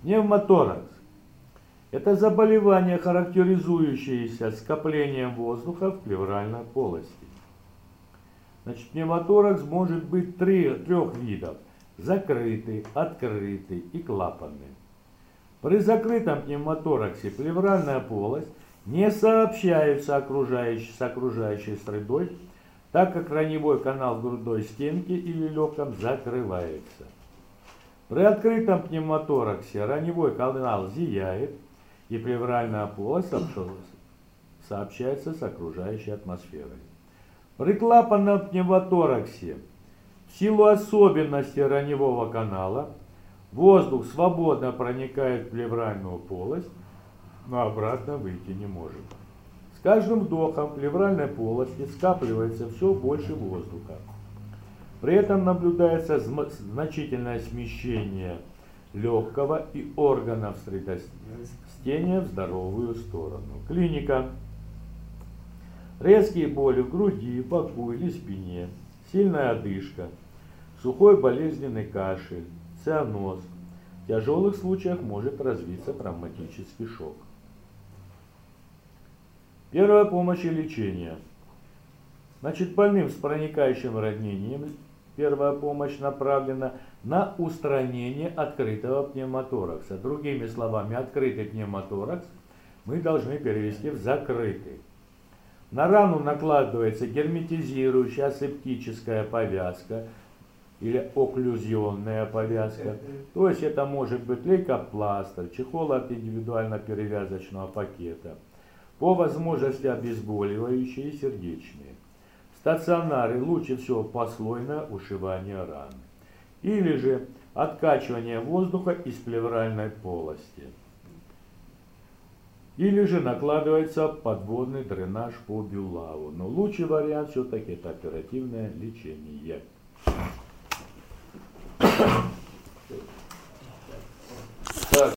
Пневмоторакс. Это заболевание, характеризующееся скоплением воздуха в плевральной полости. Значит, пневмоторакс может быть трех видов. Закрытый, открытый и клапанный. При закрытом пневмотораксе плевральная полость не сообщается с окружающей средой, так как раневой канал в грудной стенке или легком закрывается. При открытом пневмотораксе раневой канал зияет, и плевральная полость сообщается с окружающей атмосферой. При клапанном пневмотораксе в силу особенностей раневого канала воздух свободно проникает в плевральную полость, но обратно выйти не может. С каждым вдохом в плевральной полости скапливается все больше воздуха. При этом наблюдается значительное смещение легкого и органов средостения в здоровую сторону. Клиника. Резкие боли в груди, боку или спине, сильная одышка, сухой болезненный кашель, цианоз. В тяжелых случаях может развиться травматический шок. Первая помощь и лечение. Значит, больным с проникающим ранением первая помощь направлена на устранение открытого пневмоторакса. Другими словами, открытый пневмоторакс мы должны перевести в закрытый. На рану накладывается герметизирующая асептическая повязка или окклюзионная повязка. То есть это может быть лейкопластырь, чехол от индивидуально-перевязочного пакета. По возможности обезболивающие и сердечные. В стационаре лучше всего послойное ушивание раны. Или же откачивание воздуха из плевральной полости. Или же накладывается подводный дренаж по Бюллаву. Но лучший вариант все-таки это оперативное лечение.